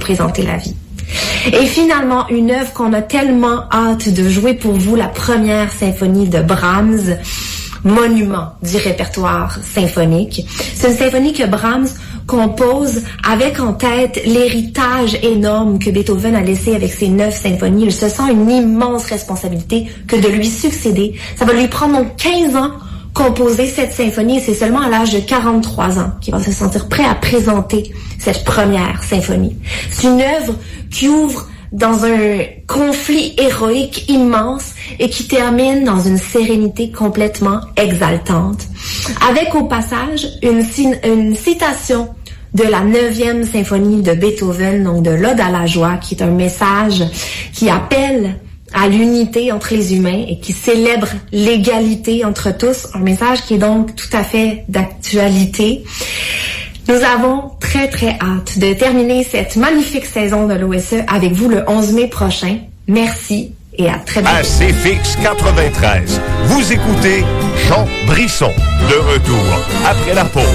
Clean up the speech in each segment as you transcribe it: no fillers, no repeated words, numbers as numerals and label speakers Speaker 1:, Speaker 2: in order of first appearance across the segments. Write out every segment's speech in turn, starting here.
Speaker 1: représenter la vie. Et finalement, une œuvre qu'on a tellement hâte de jouer pour vous, la première symphonie de Brahms, monument du répertoire symphonique. C'est une symphonie que Brahms compose avec en tête l'héritage énorme que Beethoven a laissé avec ses 9 symphonies. Il se sent une immense responsabilité que de lui succéder. Ça va lui prendre donc 15 ans composer cette symphonie et c'est seulement à l'âge de 43 ans qu'il va se sentir prêt à présenter cette première symphonie. C'est une œuvre qui ouvre dans un conflit héroïque immense et qui termine dans une sérénité complètement exaltante. Avec au passage une citation de la 9e symphonie de Beethoven, donc de l'Ode à la joie, qui est un message qui appelle à l'unité entre les humains et qui célèbre l'égalité entre tous, un message qui est donc tout à fait d'actualité. Nous avons très très hâte de terminer cette magnifique saison de l'OSE avec vous le 11 mai prochain. Merci et à très bientôt.
Speaker 2: À CFX 93, vous écoutez Jean Brisson, de retour après la pause.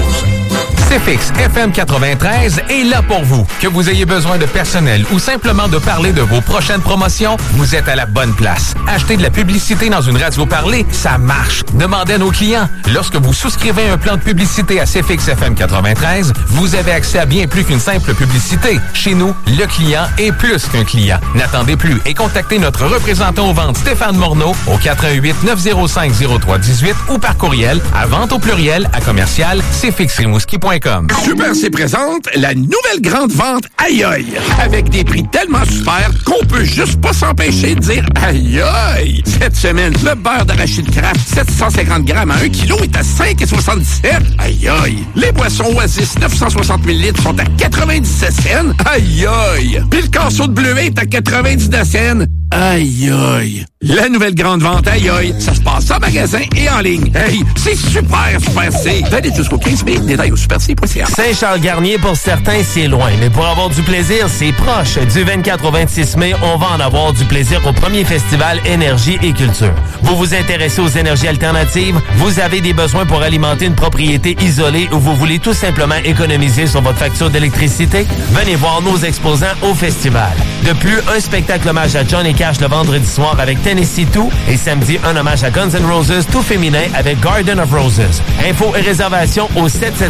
Speaker 3: CFX FM 93 est là pour vous. Que vous ayez besoin de personnel ou simplement de parler de vos prochaines promotions, vous êtes à la bonne place. Acheter de la publicité dans une radio parlée, ça marche. Demandez à nos clients. Lorsque vous souscrivez un plan de publicité à CFX FM 93, vous avez accès à bien plus qu'une simple publicité. Chez nous, le client est plus qu'un client. N'attendez plus et contactez notre représentant aux ventes Stéphane Morneau au 88 905 0318 ou par courriel à vente au pluriel à commercial cfxrimouski.com.
Speaker 4: Super C présente la nouvelle grande vente Aïe Aïe. Avec des prix tellement super qu'on peut juste pas s'empêcher de dire Aïe Aïe. Cette semaine, le beurre d'arachide Kraft 750 grammes à 1 kg est à 5,77. Aïe Aïe. Les boissons Oasis 960 ml sont à 97 cents. Aïe Aïe. Puis le casseau de bleuet est à 99 cents. Aïe aïe. La nouvelle grande vente Aïe aïe, ça se passe en magasin et en ligne. Hey, c'est super C. Valide jusqu'au 15 mai. Détail au superc.ca.
Speaker 5: Saint-Charles-Garnier, pour certains, c'est loin. Mais pour avoir du plaisir, c'est proche. Du 24 au 26 mai, on va en avoir du plaisir au premier festival Énergie et Culture. Vous vous intéressez aux énergies alternatives? Vous avez des besoins pour alimenter une propriété isolée ou vous voulez tout simplement économiser sur votre facture d'électricité? Venez voir nos exposants au festival. De plus, un spectacle hommage à John et Cash le vendredi soir avec Tennessee 2 et samedi, un hommage à Guns N' Roses tout féminin avec Garden of Roses. Infos et réservations au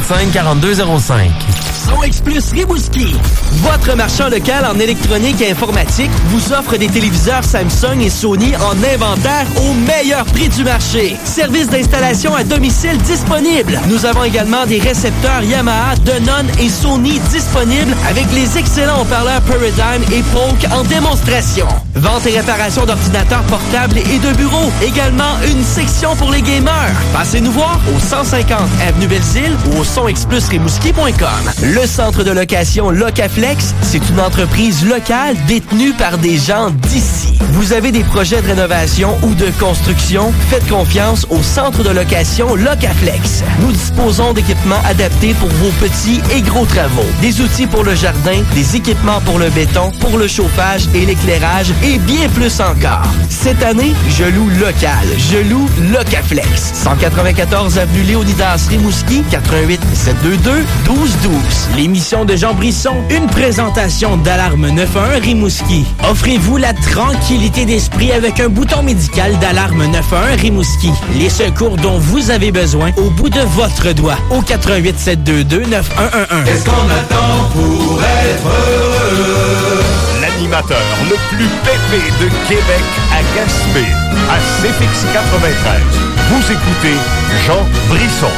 Speaker 5: 775-4205.
Speaker 6: Son Explus Rimouski. Votre marchand local en électronique et informatique vous offre des téléviseurs Samsung et Sony en inventaire au meilleur prix du marché. Service d'installation à domicile disponible. Nous avons également des récepteurs Yamaha, Denon et Sony disponibles avec les excellents haut-parleurs Paradigm et Polk en démonstration. Vente et réparation d'ordinateurs portables et de bureaux. Également une section pour les gamers. Passez nous voir au 150 Avenue Belle-Île ou au sonexplusrimouski.com. Le centre de location Locaflex, c'est une entreprise locale détenue par des gens d'ici. Vous avez des projets de rénovation ou de construction? Faites confiance au centre de location Locaflex. Nous disposons d'équipements adaptés pour vos petits et gros travaux. Des outils pour le jardin, des équipements pour le béton, pour le chauffage et l'éclairage et bien plus encore. Cette année, je loue local. Je loue Locaflex. 194 avenue Léonidas Rimouski, 88 722 1212. L'émission de Jean Brisson, une présentation d'Alarme 91 Rimouski. Offrez-vous la tranquillité d'esprit avec un bouton médical d'Alarme 91 Rimouski. Les secours dont vous avez besoin au bout de votre doigt. Au 88 722 9111.
Speaker 7: Qu'est-ce qu'on attend pour être heureux?
Speaker 2: L'animateur le plus pépé de Québec à Gaspé, à CFX 93. Vous écoutez Jean Brisson.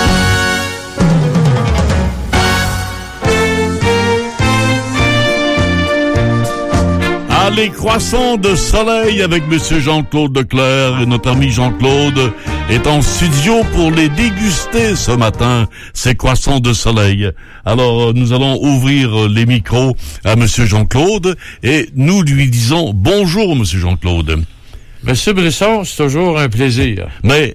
Speaker 8: Les croissants de soleil avec Monsieur Jean-Claude Leclerc et notre ami Jean-Claude est en studio pour les déguster ce matin, ces croissants de soleil. Alors, nous allons ouvrir les micros à Monsieur Jean-Claude et nous lui disons bonjour, Monsieur Jean-Claude.
Speaker 9: Monsieur Brisson, c'est toujours un plaisir.
Speaker 8: Mais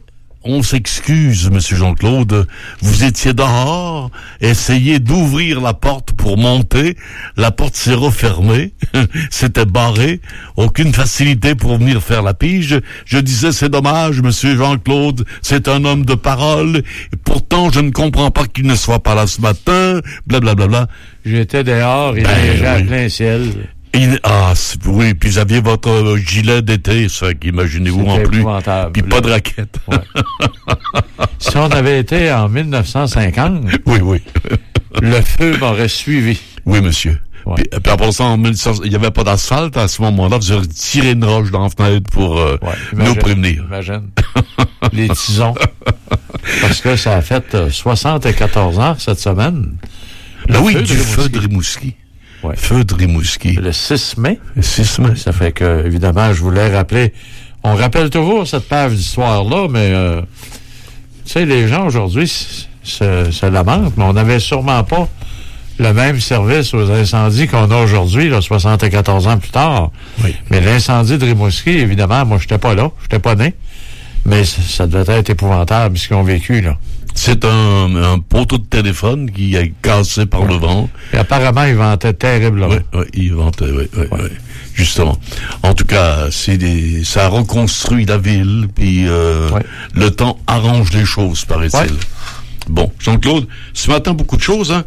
Speaker 8: on s'excuse, Monsieur Jean-Claude. Vous étiez dehors, essayez d'ouvrir la porte pour monter. La porte s'est refermée. C'était barré. Aucune facilité pour venir faire la pige. Je disais, c'est dommage, Monsieur Jean-Claude. C'est un homme de parole. Et pourtant, je ne comprends pas qu'il ne soit pas là ce matin. Blablabla.
Speaker 9: J'étais dehors, il neigeait à plein ciel.
Speaker 8: Oui, puis vous aviez votre gilet d'été, ça, imaginez-vous en plus. Puis pas de raquette.
Speaker 9: Ouais. Si on avait été en 1950,
Speaker 8: oui.
Speaker 9: Le feu m'aurait suivi.
Speaker 8: Oui, monsieur. Ouais. Puis après ça, il n'y avait pas d'asphalte à ce moment-là. Vous auriez tiré une roche dans la fenêtre pour nous prévenir.
Speaker 9: Imagine. Les tisons. Parce que ça a fait 74 ans cette semaine.
Speaker 8: Feu de Rimouski. Ouais. Feu de Rimouski.
Speaker 9: Le 6 mai.
Speaker 8: Le 6 mai.
Speaker 9: Ça fait que, évidemment, je voulais rappeler. On rappelle toujours cette page d'histoire-là, mais, tu sais, les gens aujourd'hui se lamentent, mais on n'avait sûrement pas le même service aux incendies qu'on a aujourd'hui, là, 74 ans plus tard. Oui. Mais l'incendie de Rimouski, évidemment, moi, j'étais pas là. J'étais pas né. Mais ça devait être épouvantable, ce qu'ils ont vécu, là.
Speaker 8: C'est un poteau de téléphone qui est cassé par le vent.
Speaker 9: Et apparemment, il ventait terriblement.
Speaker 8: Oui, il ventait, oui. Justement. En tout cas, ça reconstruit la ville, puis le temps arrange les choses, paraît-il. Ouais. Bon, Jean-Claude, ce matin, beaucoup de choses, hein.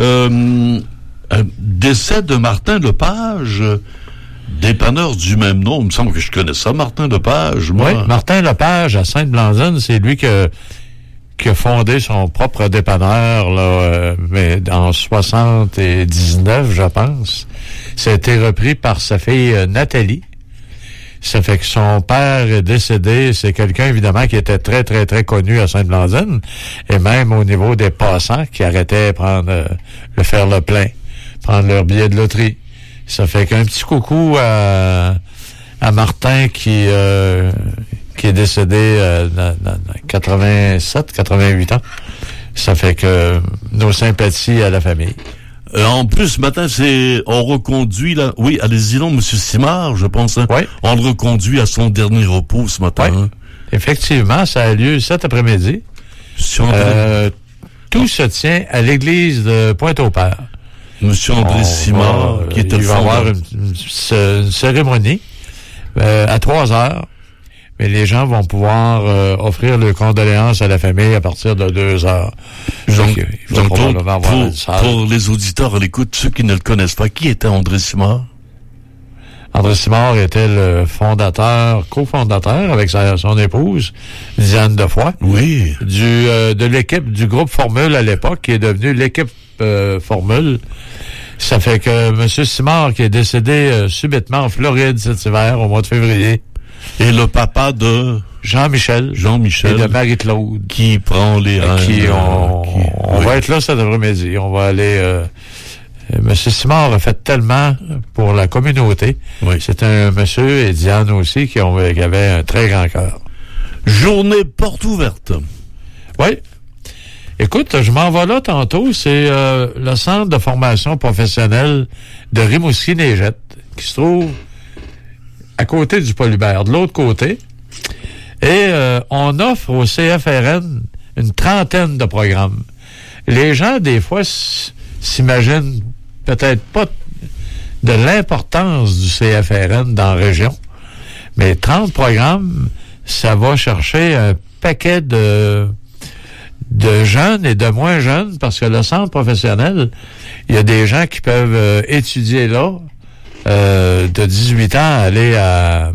Speaker 8: Décès de Martin Lepage, dépanneur du même nom. Il me semble que je connais ça, Martin Lepage.
Speaker 9: Oui, Martin Lepage, à Sainte-Blanzine, c'est lui qui a fondé son propre dépanneur, là, mais en 79, je pense. Ça a été repris par sa fille Nathalie. Ça fait que son père est décédé. C'est quelqu'un, évidemment, qui était très, très, très connu à Sainte-Blanzine. Et même au niveau des passants qui arrêtaient de faire le plein, prendre leur billet de loterie. Ça fait qu'un petit coucou à Martin qui est décédé dans 87, 88 ans. Ça fait que nos sympathies à la famille.
Speaker 8: En plus, ce matin, on reconduit, là. Oui, allez-y, non, M. Simard, je pense. Hein?
Speaker 9: Oui.
Speaker 8: On le reconduit à son dernier repos ce matin.
Speaker 9: Oui. Hein? Effectivement, ça a lieu cet après-midi. Tout se tient à l'église de Pointe-au-Père.
Speaker 8: M. André Simard, qui était
Speaker 9: il va y avoir une cérémonie à 3h. Mais les gens vont pouvoir offrir leurs condoléances à la famille à partir de 2h.
Speaker 8: Pour les auditeurs à l'écoute, ceux qui ne le connaissent pas, qui était André Simard?
Speaker 9: André Simard était le cofondateur avec son épouse, Diane Defoy.
Speaker 8: Oui.
Speaker 9: De l'équipe du groupe Formule à l'époque, qui est devenu l'équipe Formule. Ça fait que M. Simard, qui est décédé subitement en Floride cet hiver, au mois de février.
Speaker 8: Et le papa de
Speaker 9: Jean-Michel. Et de Marie-Claude.
Speaker 8: Qui prend les rênes.
Speaker 9: On va être là cet après-midi. On va aller... M. Simard a fait tellement pour la communauté.
Speaker 8: Oui.
Speaker 9: C'est un monsieur, et Diane aussi, qui avait un très grand cœur.
Speaker 8: Journée porte ouverte.
Speaker 9: Oui. Écoute, je m'en vais là tantôt. C'est le centre de formation professionnelle de Rimouski-Neigette, qui se trouve à côté du Polybert, de l'autre côté. Et on offre au CFRN une trentaine de programmes. Les gens, des fois, s'imaginent peut-être pas de l'importance du CFRN dans la région. Mais 30 programmes, ça va chercher un paquet de jeunes et de moins jeunes, parce que le centre professionnel, il y a des gens qui peuvent étudier là, de 18 ans à aller à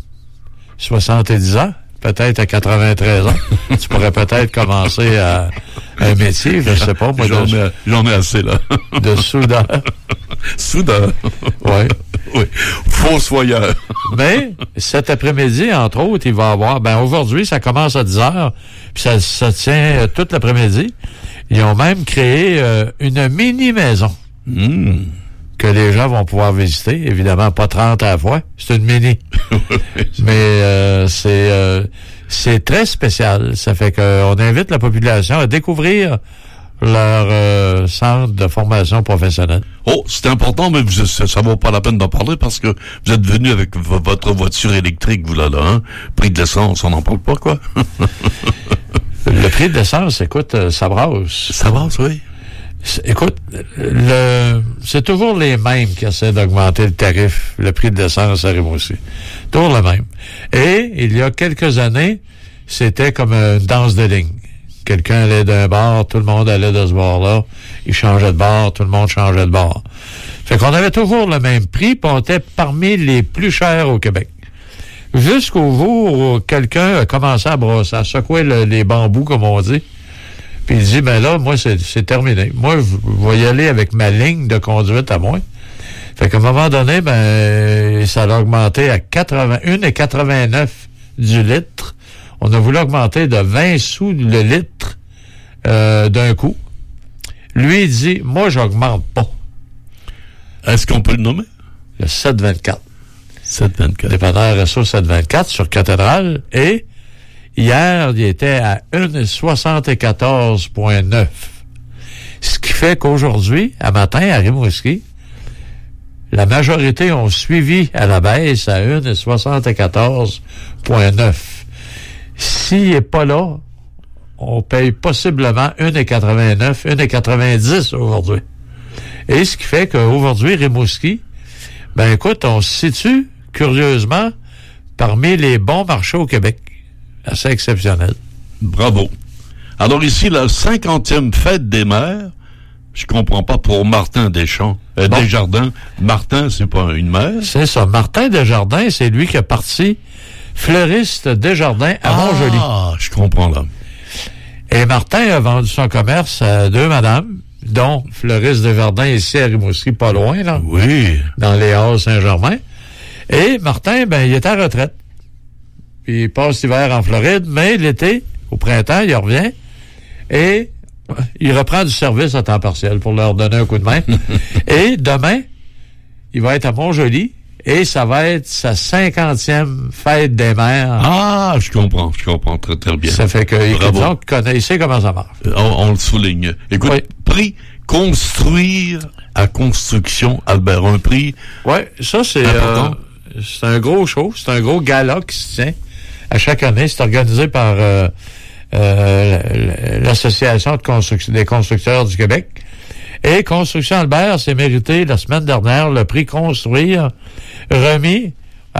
Speaker 9: 70 ans, peut-être à 93 ans. Tu pourrais peut-être commencer à un métier, je sais pas. Moi,
Speaker 8: j'en ai assez, là.
Speaker 9: De soudeur.
Speaker 8: Soudeur.
Speaker 9: Oui.
Speaker 8: Oui. Fossoyeur.
Speaker 9: Mais, cet après-midi, entre autres, il va y avoir, aujourd'hui, ça commence à 10h, puis ça tient toute l'après-midi. Ils ont même créé une mini-maison. Que les gens vont pouvoir visiter. Évidemment, pas 30 à la fois. C'est une mini. Mais c'est très spécial. Ça fait qu'on invite la population à découvrir leur centre de formation professionnelle.
Speaker 8: Oh, c'est important, mais ça vaut pas la peine d'en parler parce que vous êtes venu avec votre voiture électrique, vous là, hein? Prix de l'essence, on n'en parle pas, quoi?
Speaker 9: Le prix de l'essence, écoute, ça brasse.
Speaker 8: Ça brasse, oui.
Speaker 9: Écoute, c'est toujours les mêmes qui essaient d'augmenter le tarif, le prix de l'essence à Rimouski. Toujours le même. Et, il y a quelques années, c'était comme une danse de ligne. Quelqu'un allait d'un bar, tout le monde allait de ce bar-là. Il changeait de bar, tout le monde changeait de bar. Fait qu'on avait toujours le même prix, puis on était parmi les plus chers au Québec. Jusqu'au jour où quelqu'un a commencé à brosser, à secouer les bambous, comme on dit. Puis il dit, ben là, moi, c'est terminé. Moi, je vais y aller avec ma ligne de conduite à moi. Fait qu'à un moment donné, ben, ça a augmenté à 1,89 du litre. On a voulu augmenter de 20 sous le litre d'un coup. Lui, il dit, moi, j'augmente pas.
Speaker 8: Est-ce qu'on peut le nommer?
Speaker 9: Le 724.
Speaker 8: 724.
Speaker 9: Dépanneur Resto 724 sur Cathédrale. Et hier, il était à 1,74,9. Ce qui fait qu'aujourd'hui, à matin, à Rimouski, la majorité ont suivi à la baisse à 1,74,9. S'il n'est pas là, on paye possiblement 1,89, 1,90 aujourd'hui. Et ce qui fait qu'aujourd'hui, Rimouski, ben écoute, on se situe, curieusement, parmi les bons marchés au Québec. Assez exceptionnel.
Speaker 8: Bravo. Alors ici, la 50e fête des mères, je comprends pas pour Martin Deschamps. Desjardins. Martin, c'est pas une mère?
Speaker 9: C'est ça. Martin Desjardins, c'est lui qui a parti fleuriste Desjardins à Montjoly.
Speaker 8: Ah, je comprends là.
Speaker 9: Et Martin a vendu son commerce à deux madames, dont fleuriste Desjardins ici à Rimouski, pas loin, là.
Speaker 8: Oui.
Speaker 9: Dans les Halles Saint-Germain. Et Martin, ben, il est à retraite. Puis il passe l'hiver en Floride, mais l'été, au printemps, il revient et il reprend du service à temps partiel pour leur donner un coup de main. Et demain, il va être à Montjoly et ça va être sa 50e fête des mères.
Speaker 8: Ah, je comprends très, très bien.
Speaker 9: Ça fait qu'il sait comment ça marche.
Speaker 8: On le souligne. Écoute, oui. Prix construire à construction, Albert, un prix.
Speaker 9: Oui, ça c'est un gros show, c'est un gros gala qui se tient à chaque année. C'est organisé par l'Association des constructeurs du Québec. Et Construction Albert s'est mérité la semaine dernière le prix Construire, remis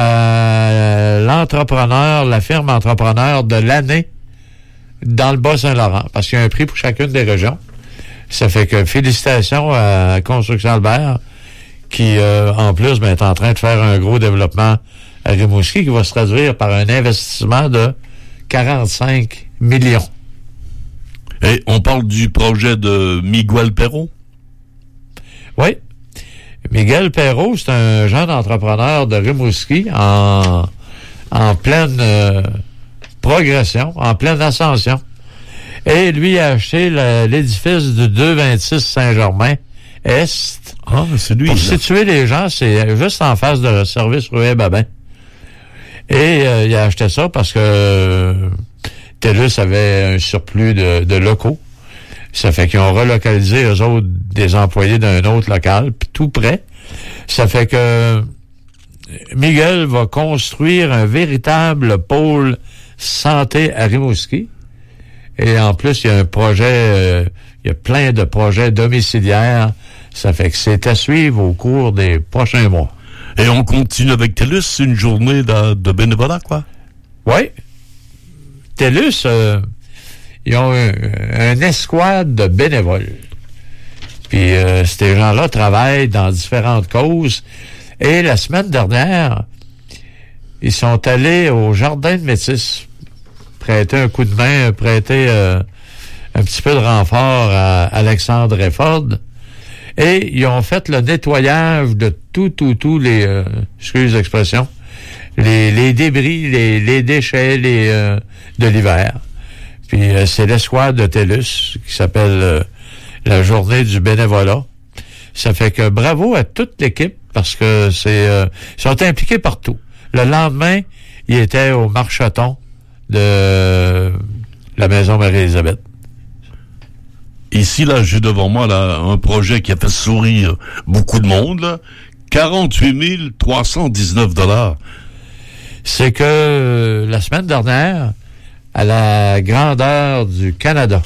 Speaker 9: à la firme entrepreneur de l'année dans le Bas-Saint-Laurent, parce qu'il y a un prix pour chacune des régions. Ça fait que félicitations à Construction Albert, qui, en plus, est en train de faire un gros développement à Rimouski, qui va se traduire par un investissement de 45 millions.
Speaker 8: Et on parle du projet de Miguel Perrault?
Speaker 9: Oui. Miguel Perrault, c'est un jeune entrepreneur de Rimouski en pleine progression, en pleine ascension. Et lui a acheté l'édifice du 226 Saint-Germain-Est.
Speaker 8: Ah, c'est lui.
Speaker 9: Pour situer les gens, c'est juste en face de service Rouet-Babin. Et il a acheté ça parce que TELUS avait un surplus de locaux. Ça fait qu'ils ont relocalisé, eux autres, des employés d'un autre local, puis tout près. Ça fait que Miguel va construire un véritable pôle santé à Rimouski. Et en plus, il y a un projet, il y a plein de projets domiciliaires. Ça fait que c'est à suivre au cours des prochains mois.
Speaker 8: Et on continue avec TELUS, une journée de bénévolat, quoi? Oui.
Speaker 9: TELUS, ils ont un escouade de bénévoles. Puis ces gens-là travaillent dans différentes causes. Et la semaine dernière, ils sont allés au Jardin de Métis prêter un coup de main, prêter un petit peu de renfort à Alexandre Efford. Et ils ont fait le nettoyage de tous les, excuse l'expression, les débris, les déchets de l'hiver. Puis c'est l'escouade de TELUS qui s'appelle la journée du bénévolat. Ça fait que bravo à toute l'équipe parce que ils sont impliqués partout. Le lendemain, ils étaient au marcheton de la Maison Marie-Élisabeth.
Speaker 8: Ici, là, j'ai devant moi là un projet qui a fait sourire beaucoup de monde, là. 48 319 $.
Speaker 9: C'est que la semaine dernière, à la grandeur du Canada,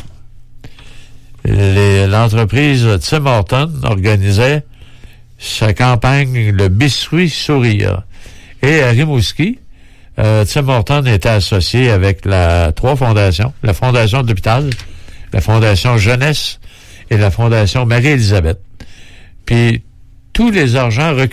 Speaker 9: l'entreprise Tim Hortons organisait sa campagne Le Biscuit Sourire. Et à Rimouski, Tim Hortons était associé avec trois fondations, la Fondation de l'Hôpital, la Fondation Jeunesse et la Fondation Marie-Élisabeth. Puis tous les argents